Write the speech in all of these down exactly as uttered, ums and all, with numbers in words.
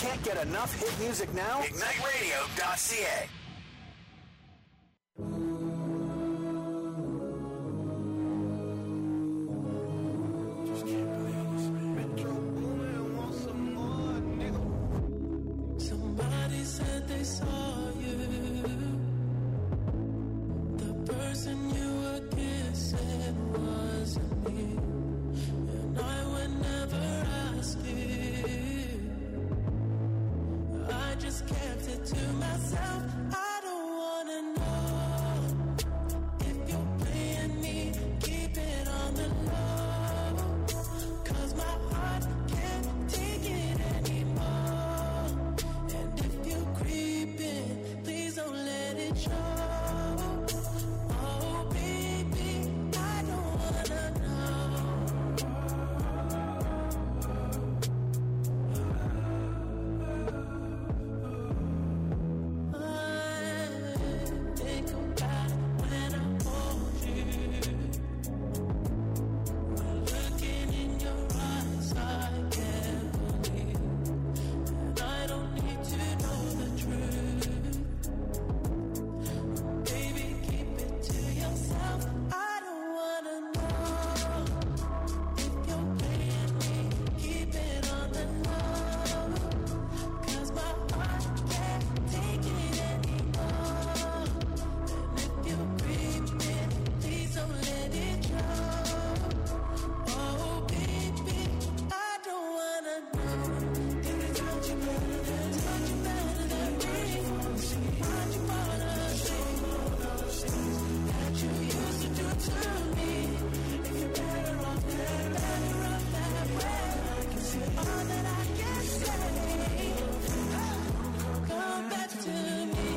Can't get enough hit music now? Ignite radio dot c a. Somebody said they saw you. The person you were kissing wasn't me, and I would never ask you. I just kept it to myself. I don't wanna know if you're playing me. Keep it on the low, 'cause my heart can't take it anymore. And if you're creeping, please don't let it show. Oh baby, I don't wanna know. Think about when I hold you. When looking in your eyes, I can't believe. And I don't need to know the truth. Baby, keep it to yourself. I don't wanna know if you're playing me. Keep it on the low, 'cause my heart can't take it anymore. And if you're creeping, please don't let it show. Oh baby, I don't wanna know. Think I told you better than, told you better than me. Why'd you wanna say those things that you used to do to me? If you're better off that, better off that way. I can say all that I can say. Come back to me.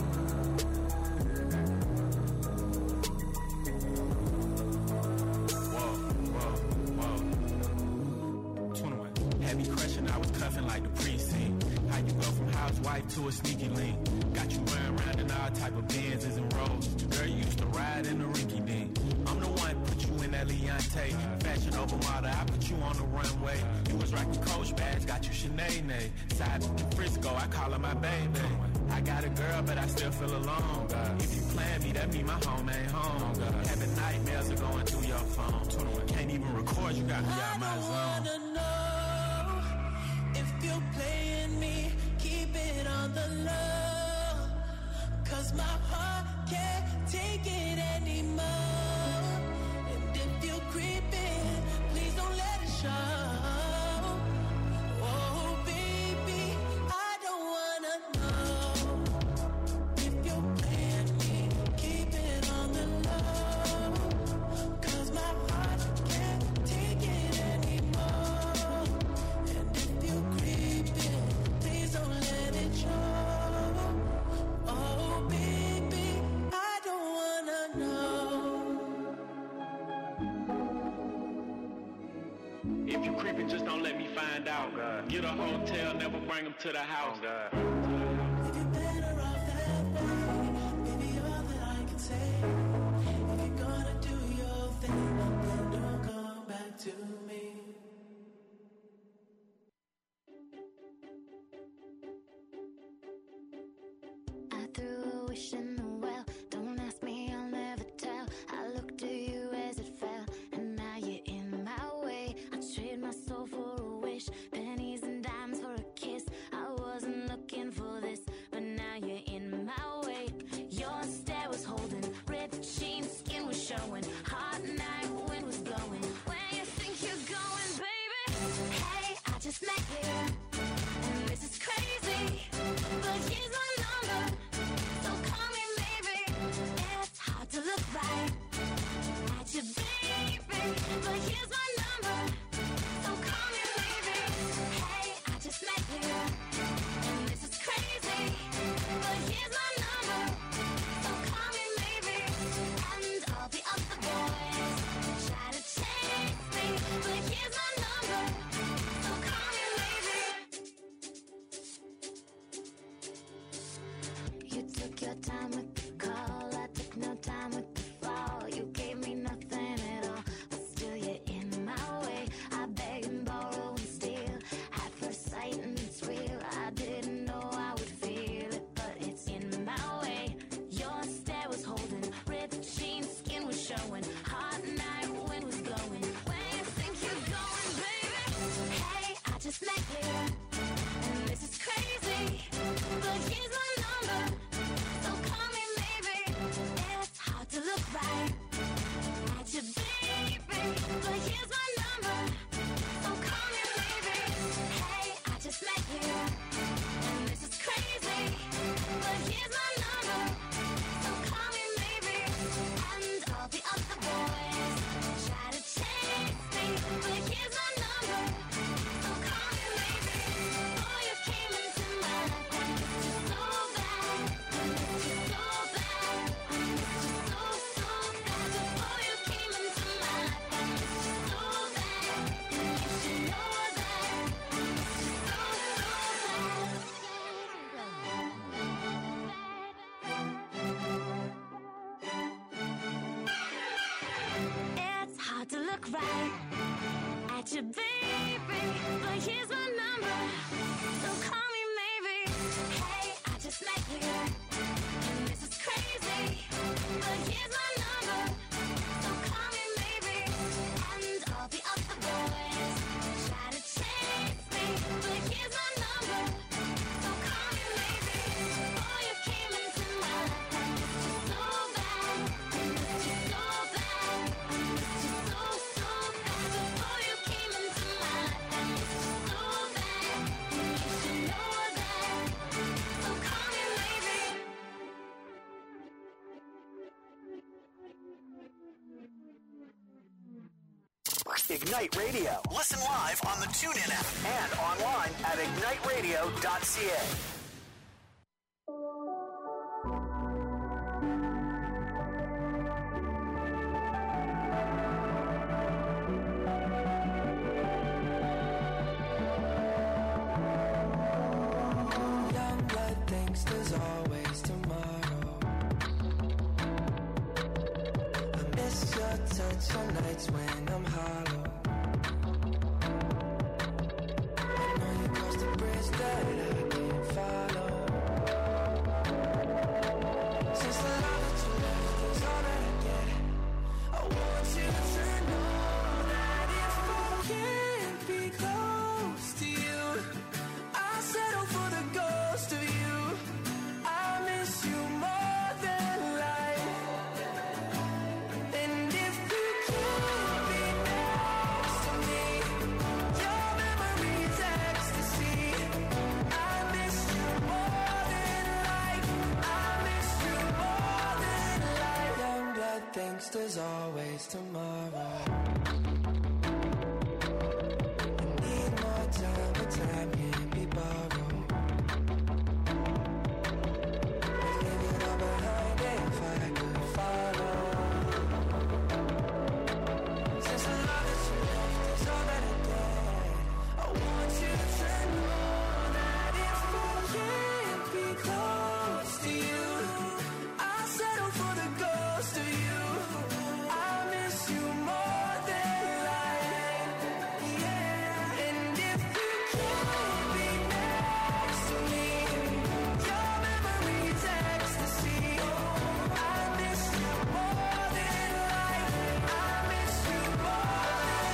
Whoa, whoa, whoa. twenty-one. Had me crushing, I was cuffing like the precinct. How you go from housewife to a sneaky link? Got you running around in all type of Benzes and Rolls. Girl, you used to ride in the rinky dink. I'm the one put you in that Leontay. Fashion over model, I put you on the runway. You was rocking Coach bags, got you Sinead. Side in Frisco, I call her my baby. I got a girl, but I still feel alone. If you plan me, that mean my home ain't home. Having nightmares are going through your phone. Can't even record, you got me out my I zone. wanna know if you're playing me. Keep it on the low, 'cause my heart can't take it anymore. And if you're creeping, please don't let it show. Oh baby, I don't wanna know if you're playing me. Keep it on the low, 'cause my heart can't take it anymore. And if you're creeping, please don't let it show. Oh baby, I don't wanna know. If you creeping, just don't let me find out. Get a hotel, never bring them to the house. If you're better off that way, baby, all that I can say. If you're gonna do your thing, then don't come back to me. I threw a wish in the well. Don't ask me, I'll never tell. I looked to you as it fell, and now you're in my way. I trade my soul for a wish, pennies and dimes for a kiss. I wasn't looking for this, but now you're in my way. Your stare was holding, red jeans, skin was showing. Hot night, wind was blowing. Where you think you're going, baby? Hey, I just met you, and this is crazy, but here's my number, so call me maybe. It's hard to look right at you, baby, but here's my number, so call me maybe. Hey, I just met you, and this is crazy, but here's my number, so call me maybe. And all the other boys try to chase me, but here's my number, so call me maybe. You took your time with the call, I took no time with the fall. You gave me nothing at all, but still you're in hard to look right at you, baby. But here's my number, so call me maybe. Hey, I just met you, and this is crazy. But here's my number, so call me maybe. And all the other boys try to chase me, but here's my number, so call me maybe. Before you came into my life, I missed you so bad, I missed you so bad, I missed you so, so bad. Before you came into my life, I missed you so bad, and you should know that, so call me maybe. Ignite Radio. Listen live on the TuneIn app and online at ignite radio dot c a. Young blood thinks there's always tomorrow. I miss your touch on nights when I'm hollow. I know you crossed the bridge that I can't follow. Since the love that you left is all that I get, I want you to know that if I can't be close to you, I settle for the ghost of you. I miss you more than life. And if you can't be next to me, your memory is ecstasy. I miss you more than life. I miss you more than life. Young blood thinks there's always tomorrow. I need more time, but time can't be borrowed. I'd leave it all behind if I could follow. Since the love that you left is all that I get, I want you to know that if I can't be close to you, I settle for the ghost of you. I miss you more than life. Yeah. And if you can't be next to me, your memory is ecstasy. I miss you more than life. I miss you more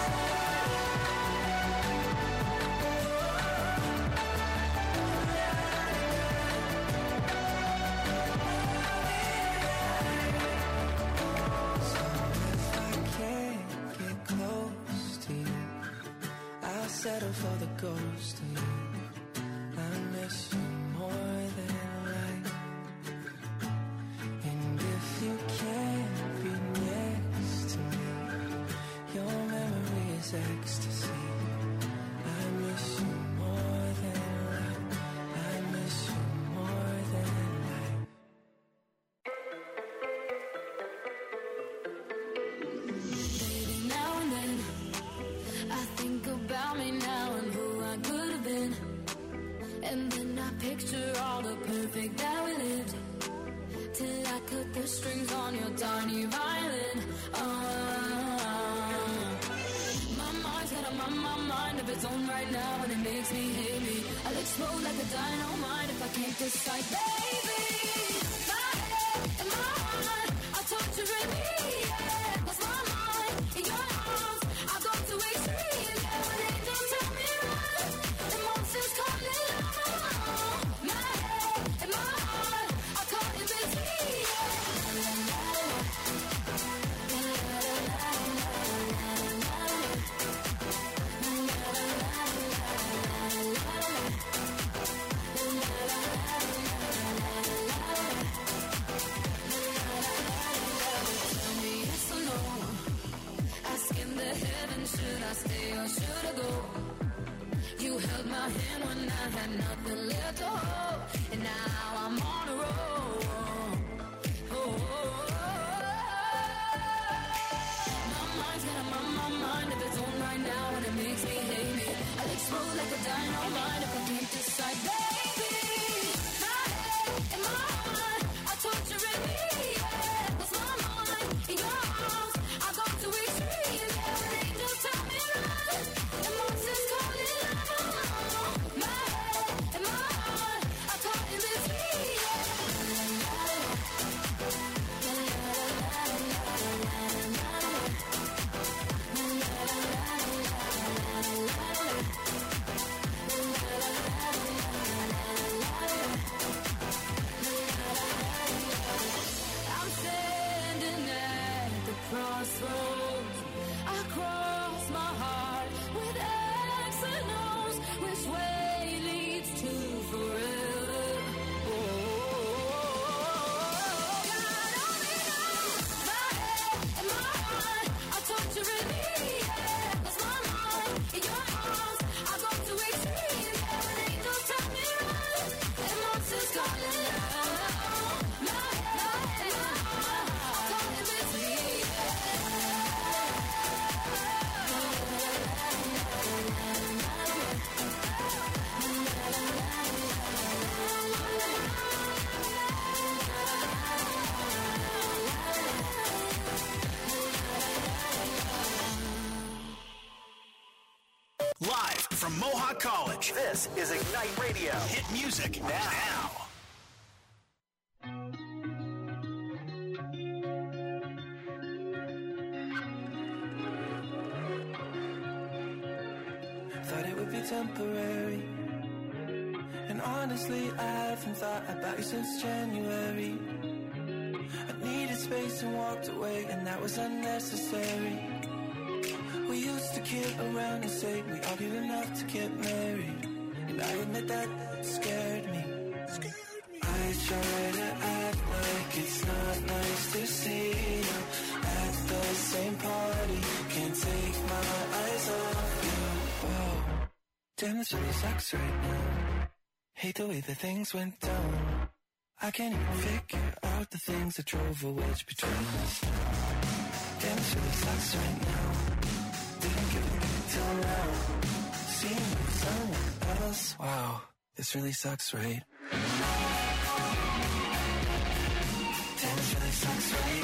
So if I can't get close to you, I'll settle for the ghost of you. I miss you more than life. And if you can't be next to me, your memory is ecstasy. I miss you more than life. I miss you more than life. Baby, now and then I think about me now and who I could have been. And then I picture all the perfect that we lived, till I cut the strings on your tiny violin. Oh, my mind's got a my, my mind of its own right now, and it makes me hate me. I'll explode like a dynamite if I can't decide, baby. My head and my heart are torturing me. Yeah. 'Cause my mind in your arms, I go to extreme. Yeah, when they don't tell me right, emotions calling out. My head and my heart are caught in between. Tell me yes or no. Asking the heavens, should I stay or should I go? You held my hand when I had nothing left to hold, and now I'm on a roll. Oh, oh, oh. My mind's got a my, my mind of its own right now, and it makes me hate me. I'll explode like a dynamite if I can't decide, baby. My head and my heart are torturing me. Yeah. 'Cause my mind in your arms, I go to extreme. Yeah. knows. I cross my heart with X and O's. Which way leads to forever? Oh, God only knows. My head and my heart are torturing me. Yeah, it's my mind in your arms. I go to extreme. Yeah, when angels tell me run, and monsters calling out. My head and my heart are caught in between. Live from Mohawk College, this is Ignite Radio. Hit music now. Thought it would be temporary. And honestly, I haven't thought about you since January. I needed space and walked away, and that was unnecessary. We used to kid around and say we argued enough to get married. And I admit that scared me. I try to act like it's not nice to see you at the same party. Can't take my eyes off you. Whoa. Damn, this really sucks right now. Hate the way that things went down. I can't even figure out the things that drove a wedge between us now. Damn, this really sucks right now. Didn't give a good till now. Seeing you with someone else. Wow, this really sucks, right? Damn, this really sucks, right?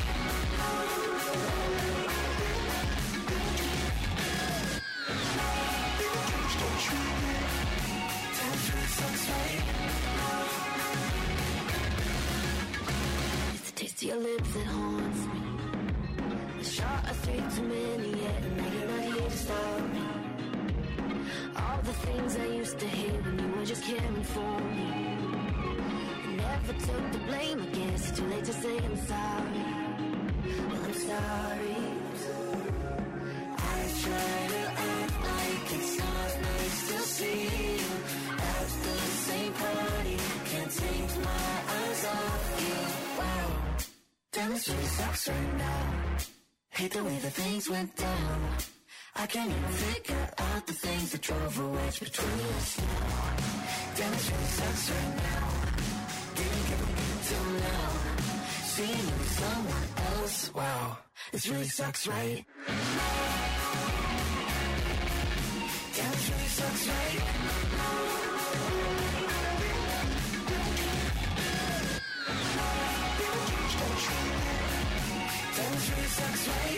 Damn, this really sucks, right? It's the taste of your lips that haunts me. The shot of three too many yet, and now you're not here to stop me. All the things I used to hate when you were just caring for me. I never took the blame, I guess it's too late to say I'm sorry. Well, I'm sorry. I try to act like it's not nice to see you at the same party. Can't take my eyes off you. Wow, damn, this really sucks right now. Hate the way that things went down. I can't even figure out the things that drove a wedge between us now. Damn, this really sucks right now. Didn't get it until now. Seeing you with someone else. Wow, this really sucks, right? Damn, this really sucks, right? Damn, this really sucks, right?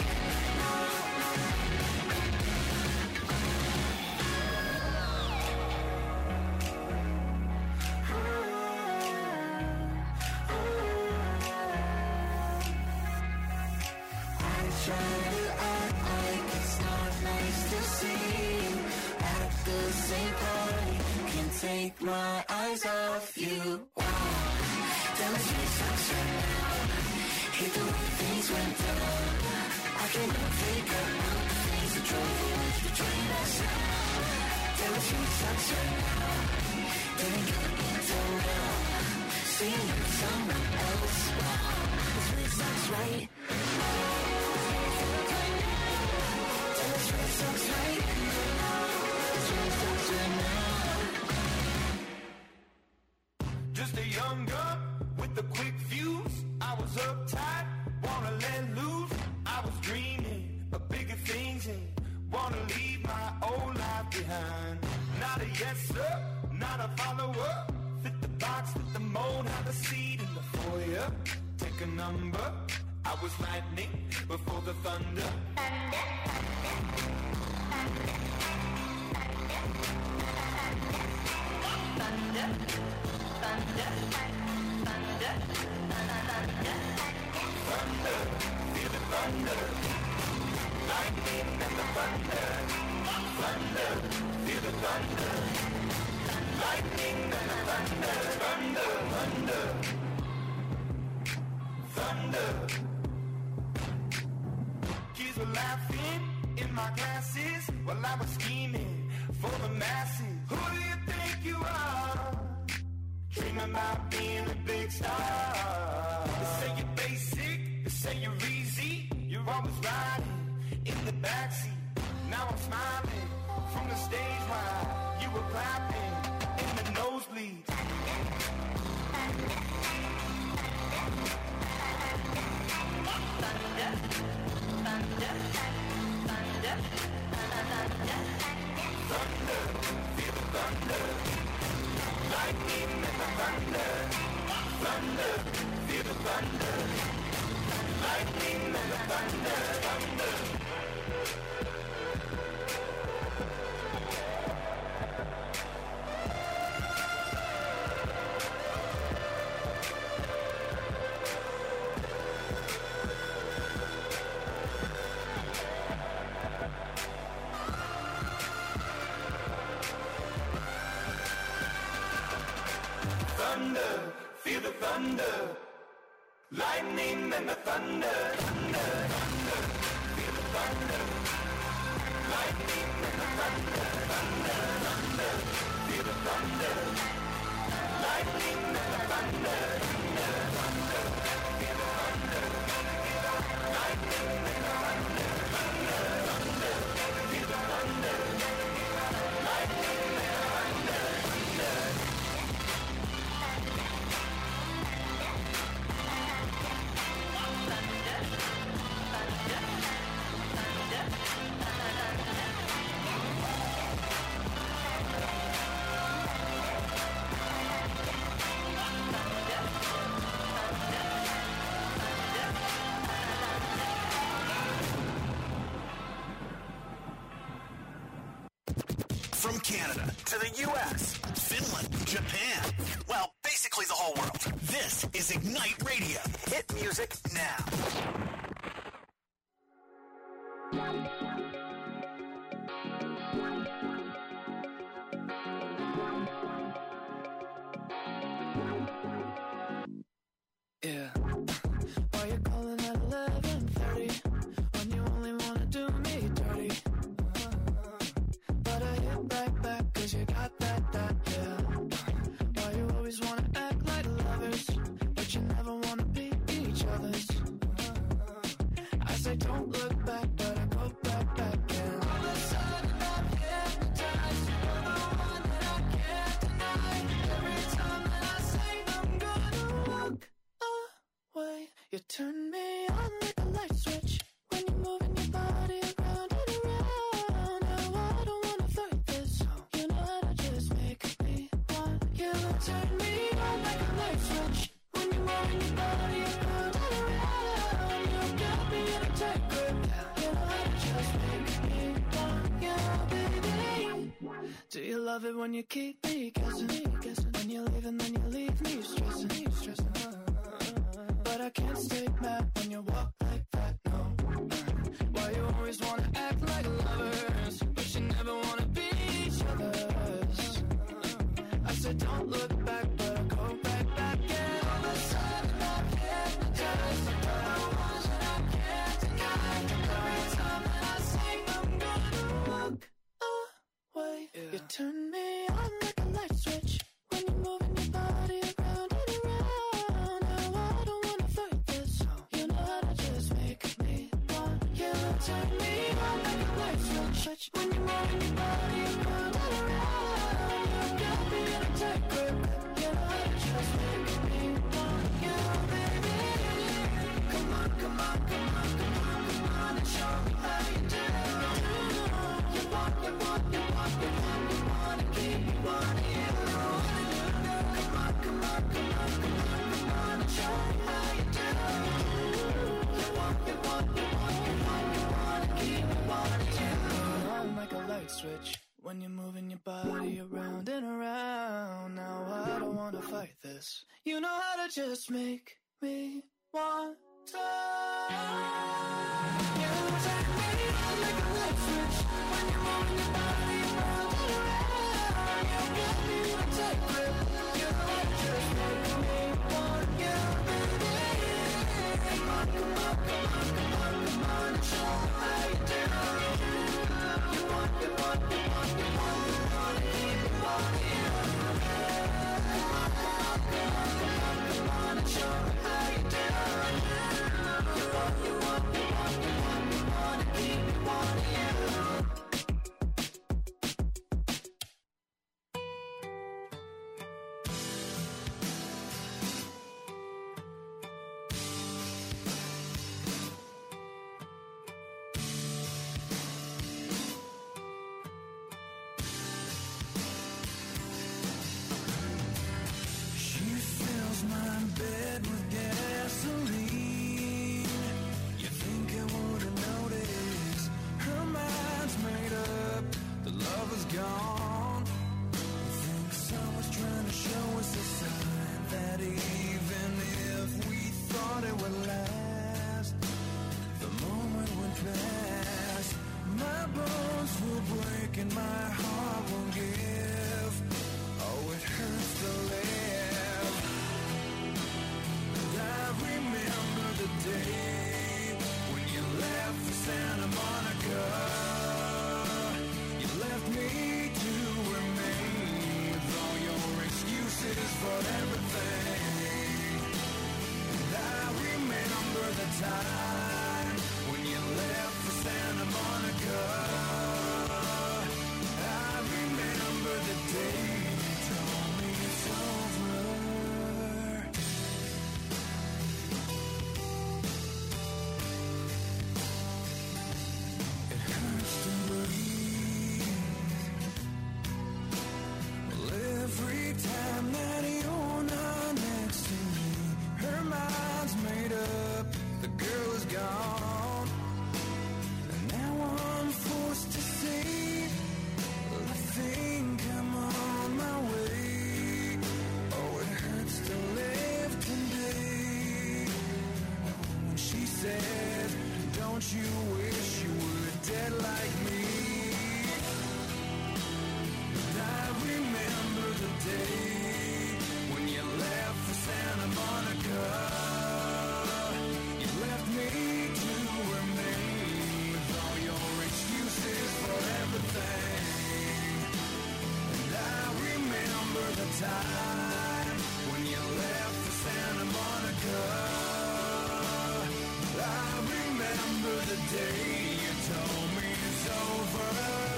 Try to act like it's not nice to see you at the same party. Can't take my eyes off you. Wow, damn, this really sucks right now. Hate the way things went down. I can't even figure out the things that drove a wedge between us now. Damn, this really sucks right now. Didn't get it until now. Seeing you with someone else. Wow, this really sucks, right? This really sucks, right? This really sucks right now. Just a young gun with a quick fuse. I was uptight, wanna let loose. I was dreaming of bigger things and wanna leave my old life behind. Not a yes sir, not a follower. Fit the box, fit the mold, have a seat in the foyer. Take a number. I was lightning before the thunder. Thunder, thunder, thunder, thunder, thunder, feel the thunder, lightning and the thunder, thunder, feel the thunder, lightning and the thunder, thunder, thunder, thunder. Keys were were laughing in my classes while I was scheming for the masses. Who do you think you are? Dreaming about being a big star. They say you're basic, they say you're easy. You're always riding in the backseat. Now I'm smiling from the stage while you were clapping in the nosebleed. Thunder, thunder, thunder, thunder, thunder, feel the thunder, lightning and the thunder, thunder, feel the thunder, lightning and the thunder, thunder. Thunder, feel the thunder, lightning and the thunder, thunder, thunder, feel the thunder, lightning and the thunder, thunder, thunder, feel the thunder, lightning and the thunder, thunder, thunder, feel the thunder, lightning and the thunder, thunder, thunder, feel the thunder, lightning and the thunder, thunder. From Canada to the U S, Finland, Japan, well, basically the whole world. This is Ignite Radio. Hit music now. Yeah. Why you calling at eleven thirty when you only wanna do me dirty? But I hit right back cause you got that, that, yeah. Why you always wanna act like lovers, but you never wanna be each other's? I say don't look back, but I go back, back, yeah. All of a sudden I'm hypnotized. You're the one that I can't deny. Every time that I say I'm gonna walk away, you turn me on like a light switch when you're moving your body around and around. Now I don't wanna fight this, you know how to just make me want you. Turn me on like a light switch when you're moving your body around and around. You got me in a tight grip, you know how to just make me want you, baby. Do you love it when you keep me guessing, guessing? When you leave and then you leave me stressing, stressing. But I can't stay mad when you walk like that, no. Why you always wanna act like lovers, but you never wanna be each other's? I said don't look back, but I go back, back, yeah. All of a sudden I'm hypnotized. You're the ones that I can't deny. Every time that I say I'm gonna walk away, yeah. You turn me on like a light switch when you're moving your body around and around. Now I don't wanna fight this, you know how to just make me want you. Turn me on like a light switch when you're moving your body around and around. You got me in a tight grip, you know how to just make me want you, baby. Come on, come on, come on, come on, come on and show me how you do. You want, you want, you want, you want, you want to keep me wanting you. Come on, come on, come on, come on, come on and show me how you do. You want, you want, you want, you want, you want to keep me wanting you. On like a light switch when you're moving your body around and around. Now I don't wanna fight this. You know how to just make me want to. You take me on like a light switch when you're moving your body around and around. You got me in a tight grip. You know how to just make me want you, baby. Come on, come on, come on, come on, come on and show me how time when you left for Santa Monica. I remember the day you told me it's over.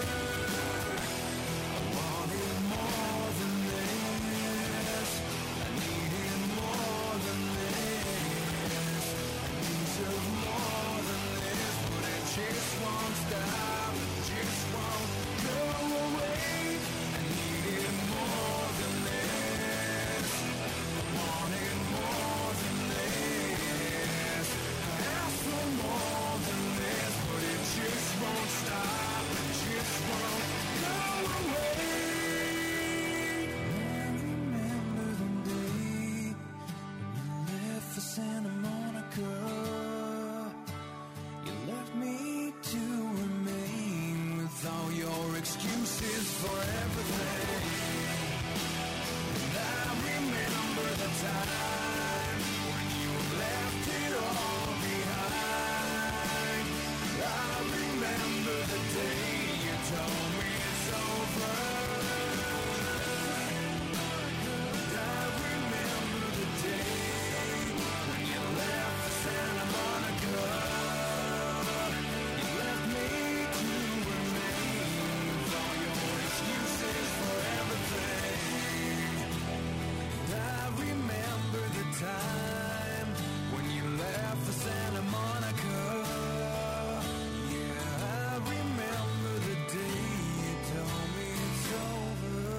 I wanted more than this. I needed more than this. I deserve more than this, but it just won't stop. It just won't go away. I needed more than this. I wanted more than this. I asked for more than this, but it just won't stop. It just won't go away. I remember the day when you left for Santa Monica. You left me to remain with all your excuses for everything. And I remember the time when you left it all behind. I remember the day you told me it's over. I remember the day when you left for Santa Monica. You left me to remain with all your excuses for everything. I remember the time when you left for Santa Monica. Yeah, I remember the day you told me it's over.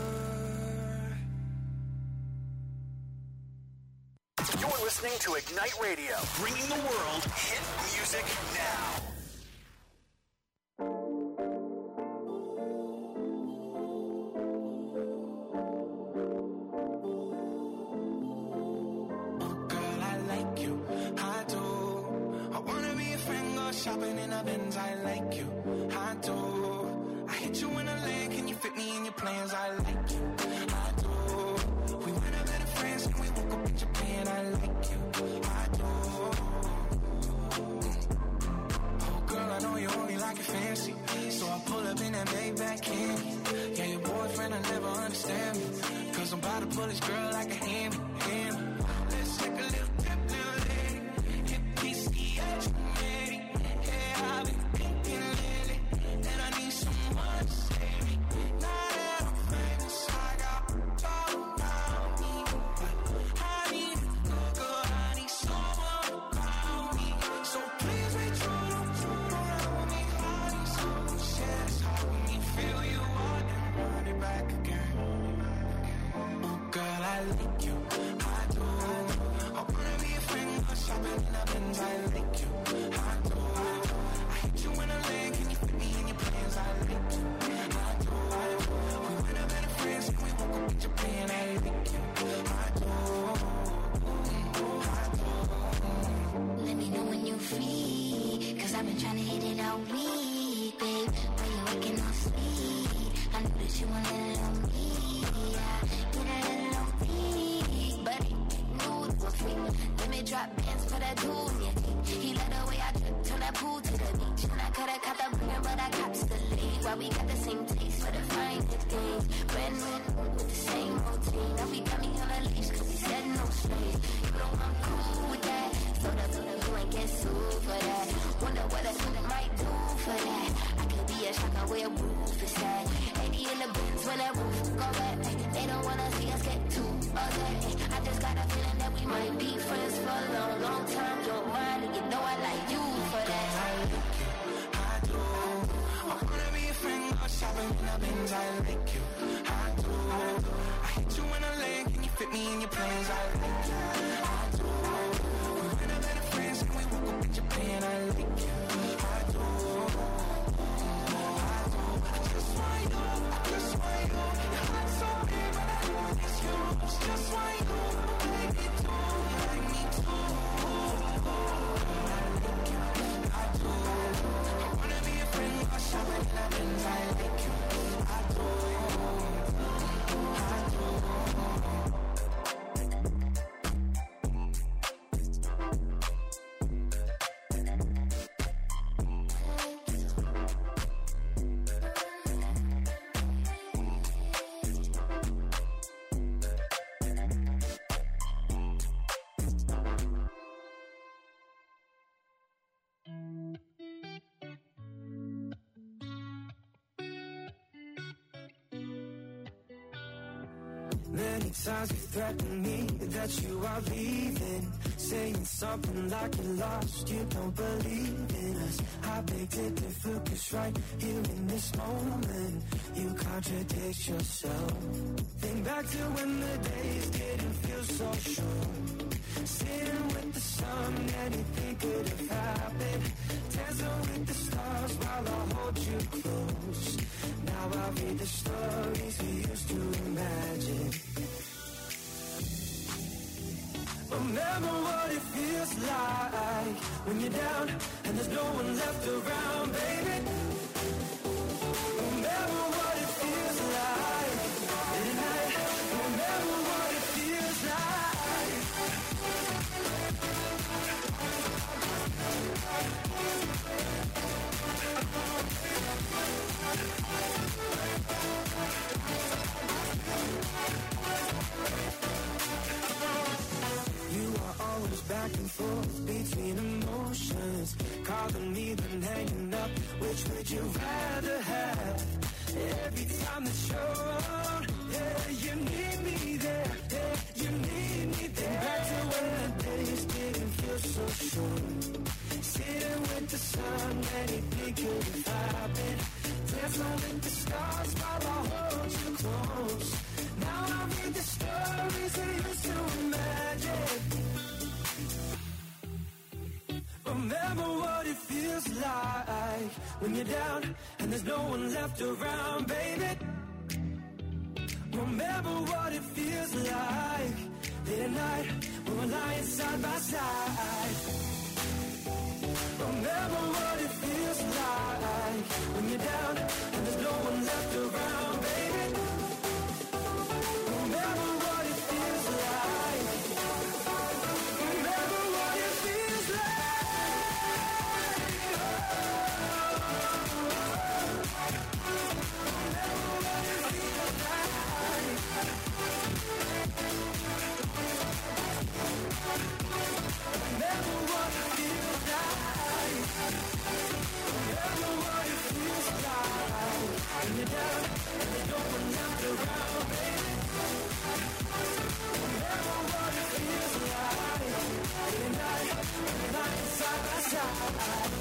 You're listening to Ignite Radio, bringing the world hit music now. Girl, I like you, I do. I wanna be a friend, go shopping in a Benz. I like you, I do. I hit you in a lane, can you fit me in your plans? I like you, I do. We went out better friends and we woke up in Japan. I like you, I do. Oh girl, I know you only like it fancy, so I pull up in that Maybach candy. Yeah, your boyfriend, I never understand me, cause I'm about to pull this girl like a hand, hand. Let's take a little trip, little lady. Hit P C H, ready. Yeah, I've been thinking lately that I need someone to save me. Now that I'm famous, I got all around me. I need a good girl, I need someone around me. So please be true, don't fool around with me. I need someone to share this heart with me. Feel you out and run it back again. Oh girl, I like you, I do. I wanna be a friend, go shopping in a Benz. I like you, I do. I hit you in a lane, can you fit me in your plans? I like you, I do. We went out better friends and we woke up in Japan. I like you, I do. I do. Let me know when you're free, cause I've been trying to hit it all week, babe. When you're working on sleep, I know that you want a little me. Yeah, get a little me, but it new to a freak. Let me drop bands for that dude, yeah. He let the way I drip, turn that pool to the beach. And I coulda caught the bringer, but I cops the lead. Why we got the same taste for the finest things. Brand new with the same routine. Now we got me on a leash, cause we said no straight. You know I'm cool with that. So that, so that you ain't get sued for that. Wonder what a student might do for that. I could be a shocker where a roof is at. eighty in the bins when that roof go back. They don't wanna see us get too upset. I just got a feeling that we might be friends for a long, long time. Don't mind, and you know I like you for that. I like you, I do. I wanna be a friend, go shopping in a Benz. I like you, I do. I hit you in a lane, can you fit me in your plans? I like you, I do. We went out better friends and we woke up in Japan. I like you, I do. I do. I just want you, I just want you. Your heart's so big, but I know it's yours. Just want you, baby, too. You like me too. I like you, I do. I wanna be a friend, go shopping in a Benz. I like you, I do. I do. Many times you threatened me that you are leaving, saying something like you're lost, you don't believe in us. I beg to differ, 'cause right here in this moment, you contradict yourself. Think back to when the days didn't feel so sure. Sitting with the sun, anything could have happened. Dancing with the stars while I hold you close. Now I read the stories we used to imagine. Remember what it feels like when you're down and there's no one left around, baby. Remember what it feels like at night. Remember what it feels like. You are always back and forth between emotions, calling me then hanging up. Which would you rather have? Every time that you're on, yeah, you need me there, yeah, you need me there. Back to when the days didn't feel so short. Sitting with the sun, anything could have happened. Dancing with the stars while I hold you close. Now I read the stories we used to imagine. Remember what it feels like when you're down and there's no one left around, baby. Remember what it feels like late at night when we're lying side by side. Remember what it feels like when you're down and there's no one left around, baby. Remember what it feels like. Remember what it feels like. Remember what it feels like. Remember what it feels like. Remember what it feels like. When you're down and there's no one left around, baby. Remember what it feels like. Day and night, we're lying side by side.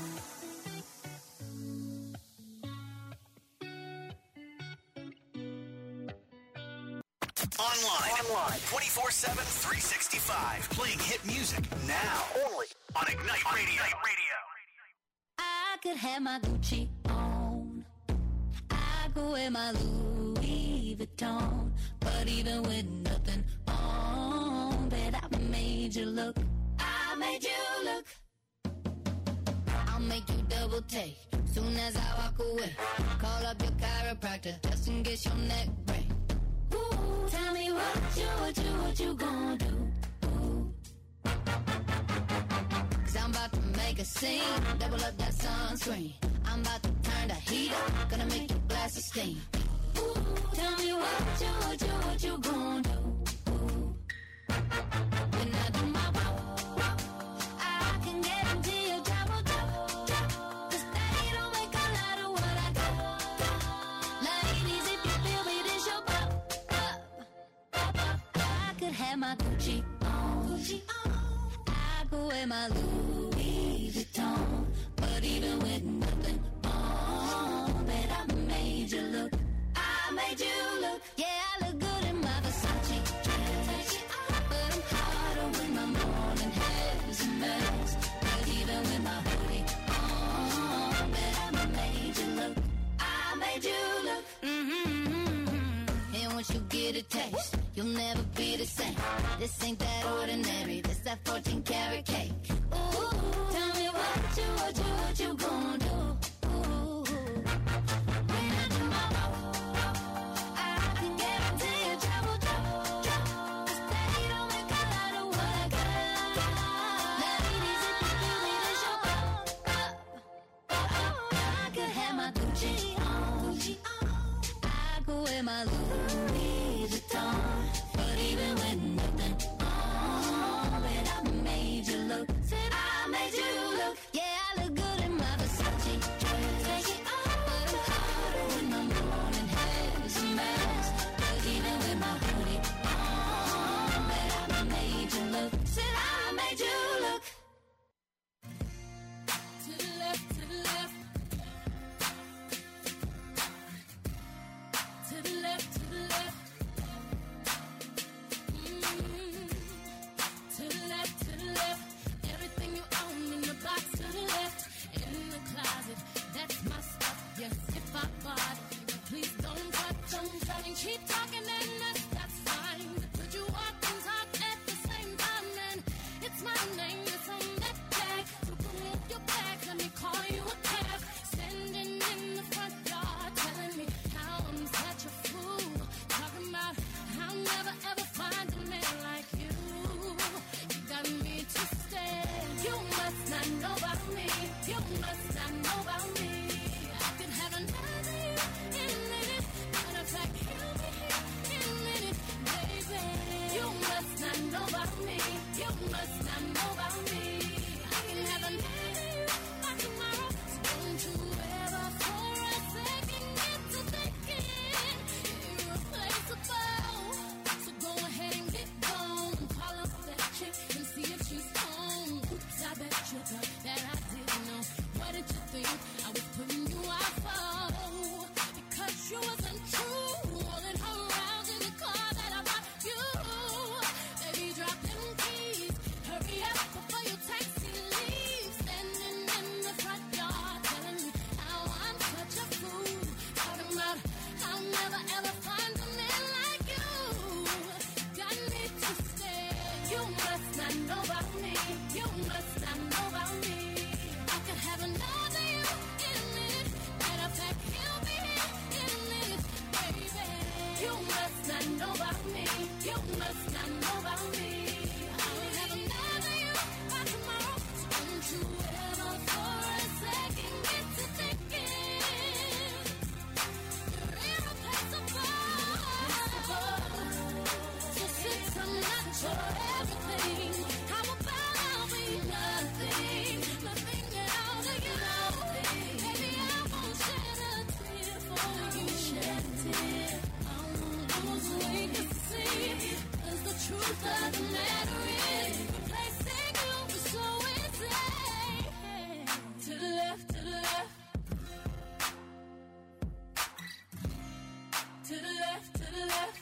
Online. Online. twenty-four seven, three sixty-five. Playing hit music now. Only on Ignite Radio. Ignite Radio. I could have my Gucci on. I could wear my Louis Vuitton. But even with nothing on, bet I made you look. I made you look. I'll make you double take soon as I walk away. Call up your chiropractor just in case your neck break. Ooh, tell me what you, what you, what you gonna do? Ooh. Cause I'm about to make a scene, double up that sunscreen. I'm about to turn the heat up, gonna make you blast a steam. Ooh, tell me what you, what you, what you gonna do? Ooh. When I do my walk, walk, I can guarantee you trouble, trouble, trouble. Cause they don't make a lot of what I got. Ladies, if you feel me, this your pop, pop, pop, pop. I could have my Gucci on, Gucci on. I could wear my Louis Vuitton. But even with nothing on, bet I made you look. I made you look. Yeah, I look good in my Versace dress. But I'm hotter when my morning hair smells. But even with my hoodie on, bet I made you look. I made you look. Mm-hmm. And once you get a taste, you'll never be the same. This ain't that ordinary. This that fourteen karat cake. Ooh, tell me what you, what you, what you gonna do? Ooh, when I do my walk, I can guarantee you trouble, trouble, trouble. Cause they don't make a lot of what I got. Ladies, if you feel me, this your pop, pop, pop. I could have my Gucci on, Gucci on. I could wear my Louis Vuitton. But even with nothing on, bet I made you look. I made you look. Yeah, I look good in my Versace dress. But I'm hotter when my morning hair smells. But even with my hoodie keep talking and that's, that's fine. Could you walk and talk at the same time? And it's my name that's on that tag. So move your back, let me call you a cab. Standing in the front yard, telling me how I'm such a fool. Talking about I'll never ever find a man like you. You got me twisted. You must not know about me. You must not know about me. I could have another you in a minute. Matter of fact, he'll be here in a minute, baby. You must not know about me. You must not know about me. I can have another you by tomorrow. So don't you ever for a second get to thinking you're irreplaceable. So go ahead and get gone. Call up that chick and see if she's home. Oops, I bet you thought that I didn't know. What did you think I was putting you out for? Because you wasn't true. Rolling her around in the car that I bought you. Baby, drop them keys. Hurry up before your taxi leaves. Standing in the front yard telling me how I'm such a fool. Talking about I'll never ever find a man like you. Got me twisted. You must not know about me. You must not know about me. I could have another you in a minute. Matter of fact, he'll be here in a minute, baby. You must not know about me. You must not know about me. I will have another you by tomorrow. So don't you ever for a second get to thinking you're irreplaceable. So since I'm not your everything, how about I'll be nothing, nothing at all to you? Baby, I won't shed a tear for you. Shed a tear. I won't lose weight to see. 'Cause the truth of the matter is, replacing you is so easy. To the left, to the left. To the left, to the left.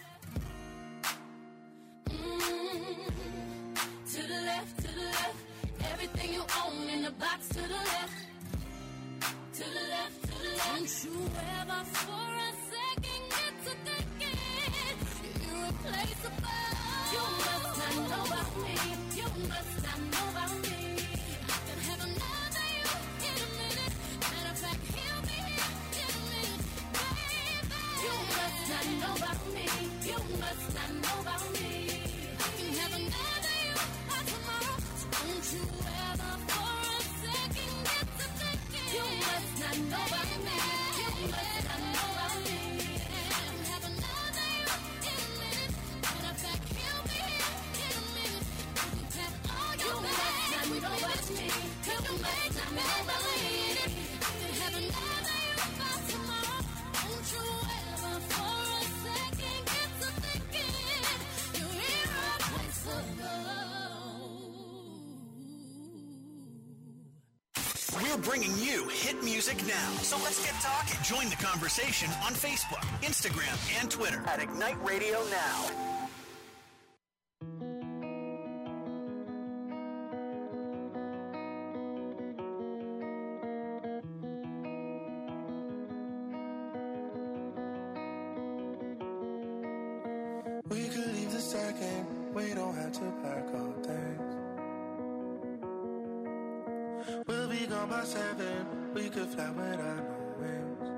Mm. To the left, to the left. Everything you own in the box to the left. To the left, to the left. Don't you ever for a second get to thinking you're irreplaceable. You must not know about me. You must not know about me. I can have another you in a minute. Matter of fact, he'll be here in a minute, baby. You must not know about me. You must not know about me. I can have another you by tomorrow. So don't you ever for a second get to thinking you must not know about me. You must not know about me. I can have another you in a minute. Matter of fact, he'll be here in a minute. You can pack all your bags. You must not know about me. You must not know about me. I can have another you by tomorrow. Don't you ever for a second get to thinking you're irreplaceable. We're bringing you hit music now. So let's get talking. Join the conversation on Facebook, Instagram, and Twitter at Ignite Radio Now. We could leave the second. We don't have to pack all things. We'll be gone by seven. We could fly without no wings.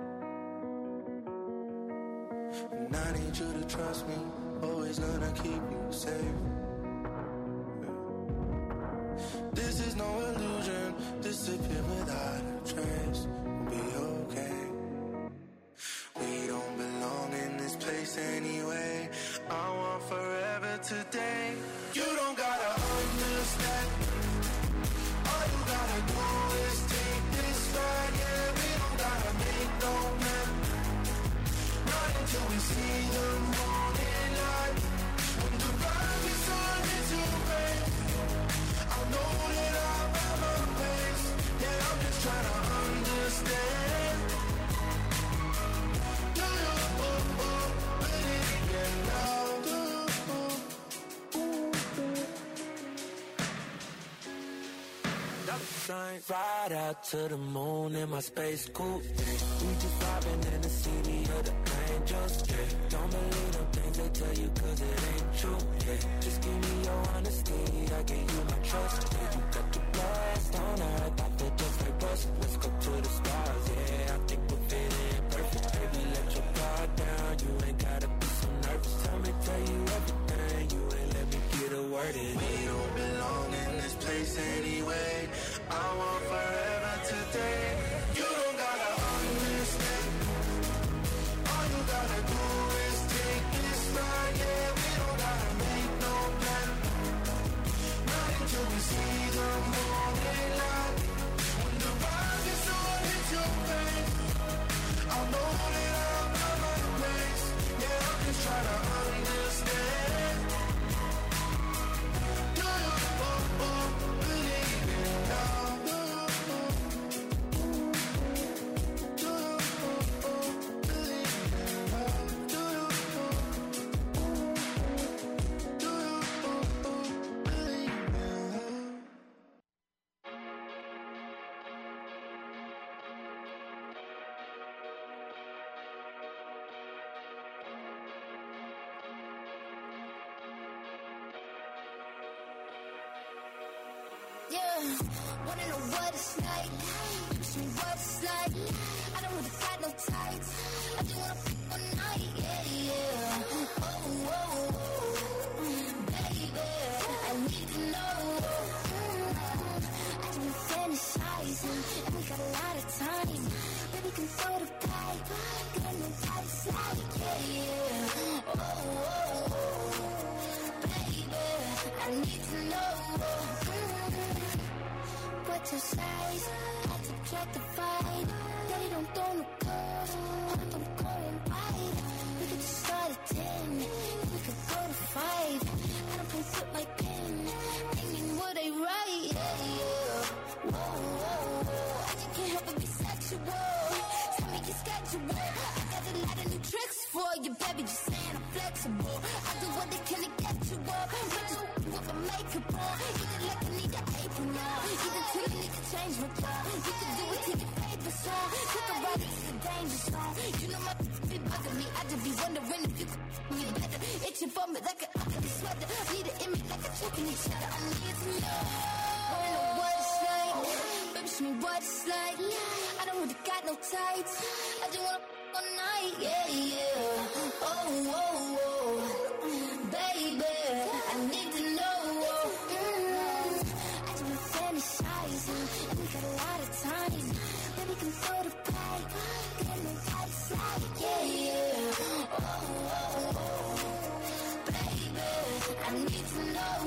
And I need you to trust me. Always gonna keep you safe. This is no illusion. Disappear without a trace. We'll be okay. We don't belong in this place anyway. I want forever today. You don't gotta understand. All you gotta do is take this ride. Yeah, we don't gotta make no plan. Not until we see the morning light. When the rising sun is too bright, I know that I'm at my place. Yeah, I'm just trying to understand. Do you believe in love? Do shine right out to the moon in my space coupe. We just vibing in the city of the angels. Yeah. Don't believe you cause it ain't true, yeah. Just give me your honesty, I give you my trust, yeah. You got the blast on earth, I feel just like us. Let's go to the stars, yeah. I think we're fitting perfect, baby. Let your guard down, you ain't gotta be so nervous. Tell me, tell you everything, you ain't let me get a word in. We don't belong in this place anyway. I want forever today. You don't gotta understand. All you gotta do is take this ride, yeah. We don't gotta make no plan. Not until we see the morning light. When the rising sun hits your face, I'll know that I'm on my place. Yeah, I'm just trying to understand. Do you oh, oh, believe in love? Do you oh, oh, believe in love? Do you oh, do you oh, oh, believe in love? Yeah, wanna know what it's like? Teach me what it's like. I don't really got no tights. I just wanna f all night, yeah, yeah. Oh, oh, oh, baby, I need to know. I just been fantasizing, and we got a lot of time. Baby, can throw the pipe, get on the tight slide, yeah, yeah. Oh, oh, oh, baby, I need to know. What's your size? I subtract the fight. Daddy don't throw no curves. Hope I'm going wide. We could just start at ten. We could go to five. I don't play with my pen. Thinking what I write. Yeah, yeah. Whoa, whoa, whoa. I just can't help but be sexual. Tell me your schedule. I got a lot of new tricks for you, baby. Just saying I'm flexible. I do what they can to get you up. I just with my makeup on. You just like I need an apron on. You just tell me to change my job. You can do it to your favorite song. Take a ride, it's a danger song. You know my be bugging me. I just be wondering if you could me better. Itching for me like an ugly sweater. Need an image like a chicken each other. I need to know. Wanna know what it's like? Baby, show me what it's like. I don't really got no tights. I just wanna f all night, yeah, yeah. Oh, oh, oh, baby, I need to know. Mm, I just been fantasizing, and we got a lot of time. Baby, can throw the pipe, get on the tight slide, yeah, yeah. Oh, oh, oh, baby, I need to know.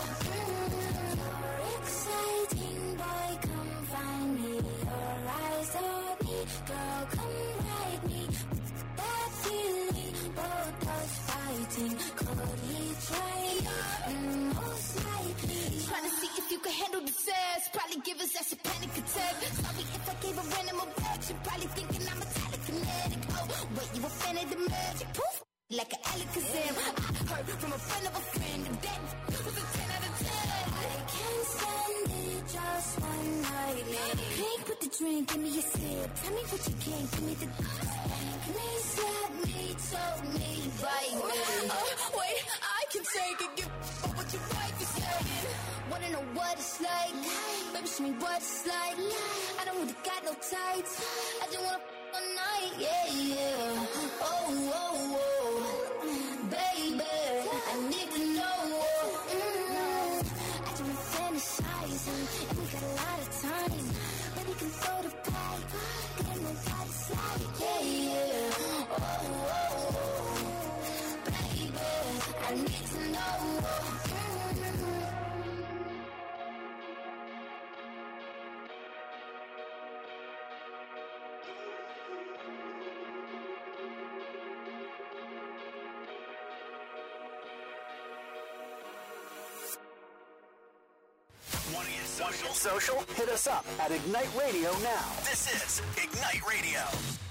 Mm, you're exciting, boy, come find me. Your eyes on me, girl, come ride me. That feeling, both us fighting. Could he try? Mm, most likely. Trying to see if you can handle the sex. Probably give us that panic attack. Sorry if I gave a random erection. Probably thinking I'm a telekinetic. Oh, wait, you a fan of the magic? Poof, like an Alakazam. I heard from a friend of a friend that was a ten out of ten. I can't stand it just one night. Pink with the drink, give me a sip. Tell me what you can, give me the. Please let me, tell me, bite me. Uh, wait, I can take it, give what your wife is saying. Wanna know what it's like? Baby, show me what it's like. I don't really got no tights. I just wanna f all night, yeah, yeah. Oh, oh, oh, baby, I need to know. Mm, I just been fantasizing, and we got a lot of time. Baby, can throw the pipe, get on the tight slide, yeah, yeah. Oh, oh, oh, baby, I need to know. Want to get social? Social? Hit us up at Ignite Radio now. This is Ignite Radio.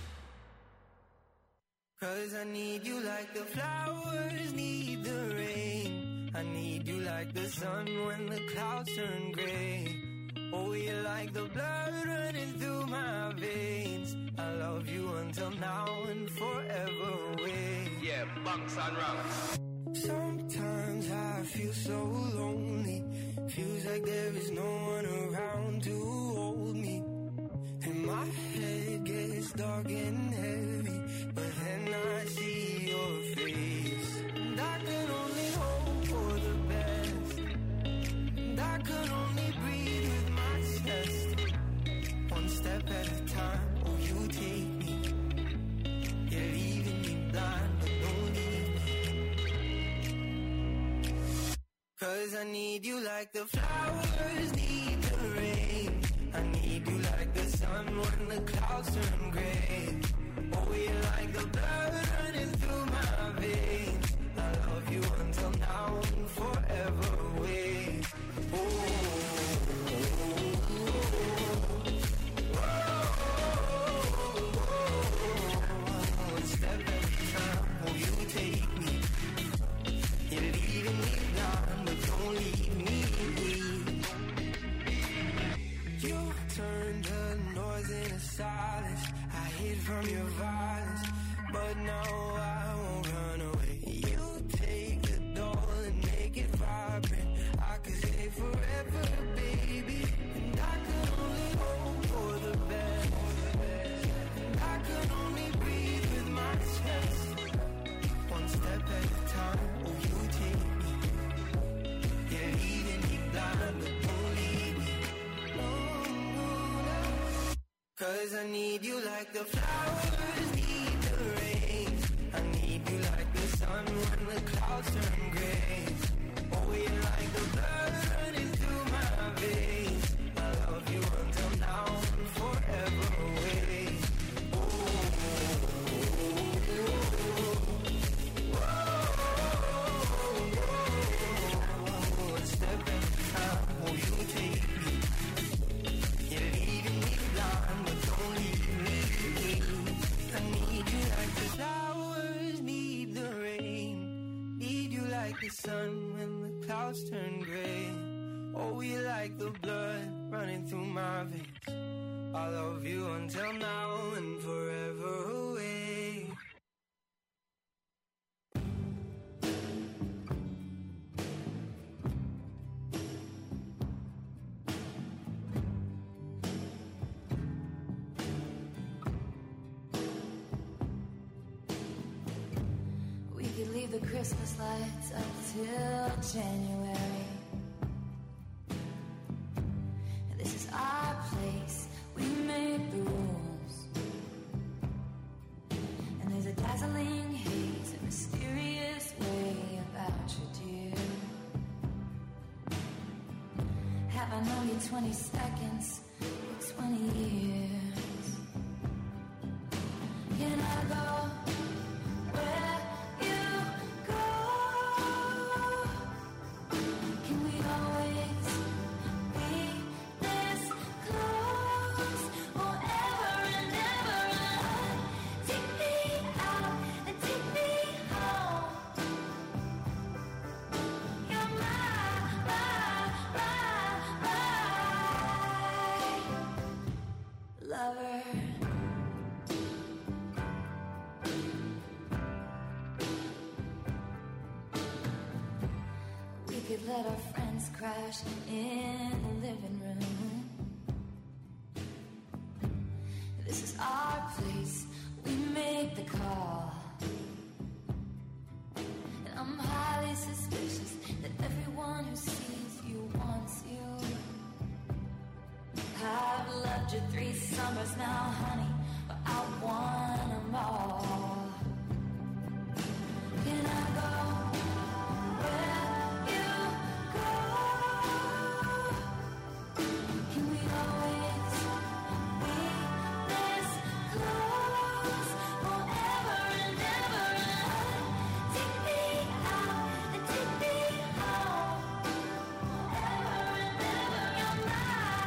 Cause I need you like the flowers need the rain. I need you like the sun when the clouds turn gray. Oh, you're like the blood running through my veins. I love you until now and forever away. Yeah, bunks and rocks. Sometimes I feel so lonely. Feels like there is no one around to hold me. And my head gets dark and heavy, but then I see your face. And I can only hope for the best. And I can only breathe with my chest. One step at a time, oh you take me. You're leaving me blind, but don't leave me. Cause I need you like the flowers need the rain. I need you like the sun when the clouds turn gray. Oh, you're like the blood running through my veins. I love you until now and forever away. Oh, oh, oh, one step at a time, oh, you take me. You're leaving me blind, but don't leave me. You turned the noise into silence. I hid from your violence, but now I won't run away. You take the doll and make it vibrant. I could stay forever, baby. And I can only hope for the best. And I can only breathe with my chest. One step at a time, oh you take me. You're leaving me blind, but don't leave me. Cause I need you like the flowers need the rain. I need you like the sun when the clouds turn gray. Oh, you're like the blood running through my veins. I love you until now and forever away. Oh, oh, oh, one step at a time, oh, you take me. You're leaving me blind, but don't leave me. I need you like the flowers need the rain. Need you like the sun when the clouds turn gray. Oh, you like the blood running through my veins. I love you until now and forever away. We could leave the Christmas lights up till January. This is our place, we make the rules. And there's a dazzling haze, a mysterious way about you, dear. Have I known you twenty seconds or twenty years? Can I go where you go? Can we always be this close forever and ever? Take me out and take me home. You're my, my, my, my lover. We could let our friends crash in the living room. This is our place, we make the call. And I'm highly suspicious that everyone who sees you wants you. I've loved you three summers now, honey, but I want them all. Can I go where you go? Can we always be this close forever and ever? Take me out and take me home forever and ever. You're my,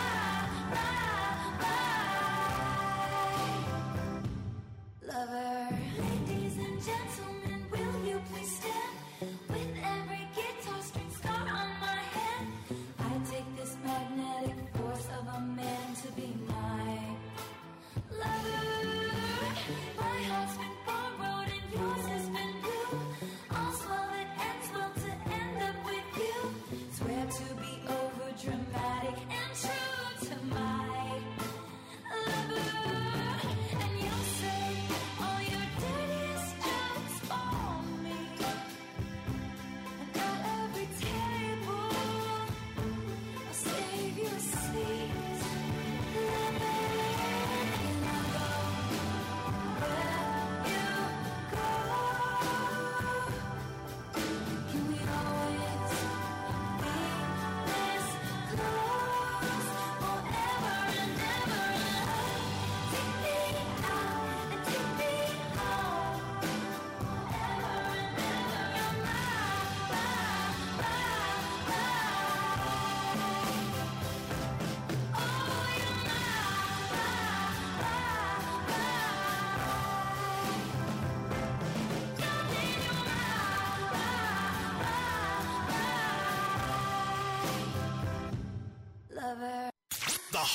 my, my, my lover. Ladies and gentlemen, will you please stand? With every guitar string scar on my hand, I take this magnetic force of a man to be my lover. My heart's been borrowed and yours has been blue. All swelling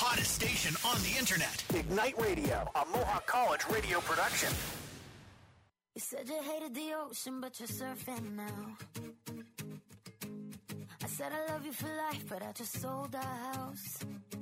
hottest station on the internet. Ignite Radio, a Mohawk College radio production. You said you hated the ocean, but you're surfing now. I said I love you for life, but I just sold our house.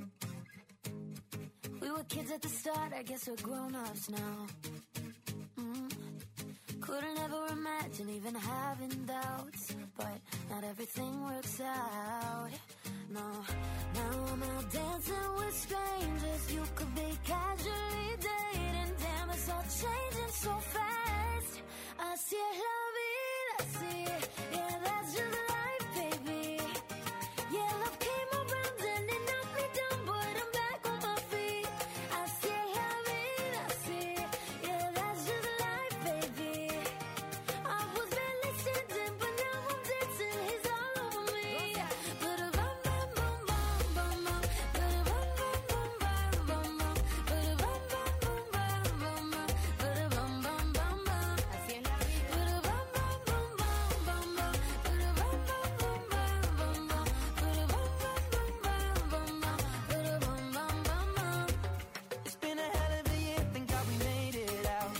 We were kids at the start, I guess we're grown-ups now. Mm. Couldn't ever imagine even having doubts, but not everything works out. No, now I'm out dancing with strangers. You could be casually dating. Damn, it's all changing so fast. Así es la vida, así. Yeah, that's just life, baby. Yeah, love came around and it knocked me down, but I'm back on my feet. Así es la vida, así. Yeah, that's just life, baby. I was barely standing, but now I'm dancing. He's all over me. But a bum bum bum bum bum bum. But a bum bum bum bum bum bum. But a bum bum bum bum bum bum. But a bum bum bum bum. Así es la vida. But a bum bum bum bum bum bum. But a bum bum bum bum bum bum. But a bum bum bum bum bum bum. But a bum bum bum bum. It's been a hell of a year, thank God we made it out.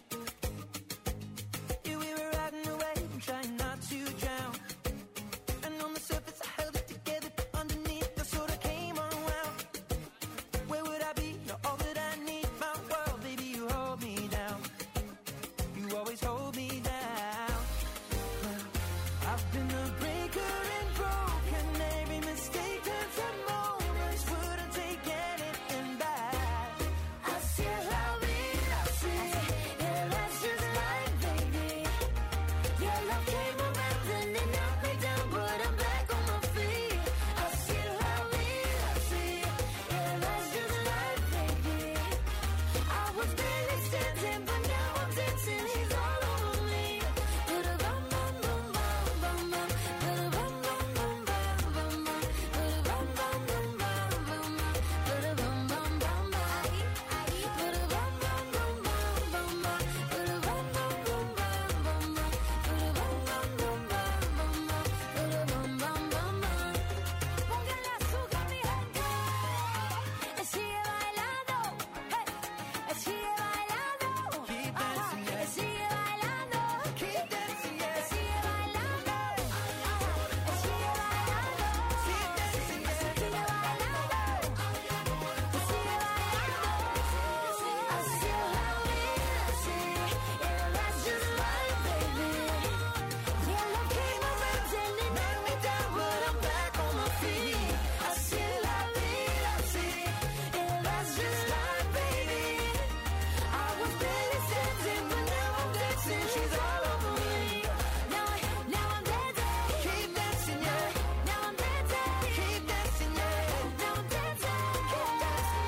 Yeah, we were riding away and trying not to drown. And on the surface I held it together, but underneath I sort of came unwound. Where would I be? You're all that I need. My world, baby, you hold me down. You always hold me down. I've been a breaker and broken. Every mistake turns to moments. Wouldn't take anything back. Así es la vida, así. Yeah, that's just life, baby. Yeah, love came around and it knocked me down, but I'm back on my feet. Así es la vida, así. Yeah, that's just life, baby. I was barely standing, but now I'm dancing. He's all over me. But a bum bum bum bum bum bum. But a bum bum bum bum bum bum. But a bum bum bum bum bum bum. But a bum bum bum bum. But a bum bum bum bum bum bum. But a bum bum bum bum bum bum. But a bum bum bum bum bum bum. But a bum bum bum bum. Póngale azúcar, mi gente. Sigue bailando. Hey. Sigue bailando. Keep dancing, yeah. Sigue bailando. Keep dancing, yeah. Sigue bailando. Sigue bailando. Keep dancing, yeah. Sigue bailando. Sigue bailando. Así es la vida, así. Yeah, that's just life, baby. Yeah, love came around and it knocked me down, but I'm back on my feet. Así es la vida, así. Yeah, that's just life, baby. I was barely standing, but now I'm dancing. She's all over me. Now, I- now I'm dancing. Keep dancing, yeah. Now I'm dancing. Keep dancing, yeah. Now I'm dancing. Keep dancing.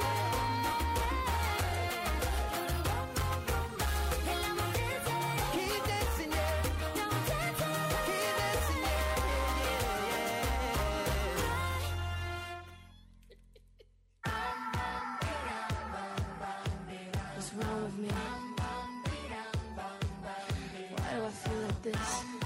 And now I'm dancing. Keep dancing, yeah. Now I'm dancing. Keep dancing, What's wrong with me? Why do I feel like this?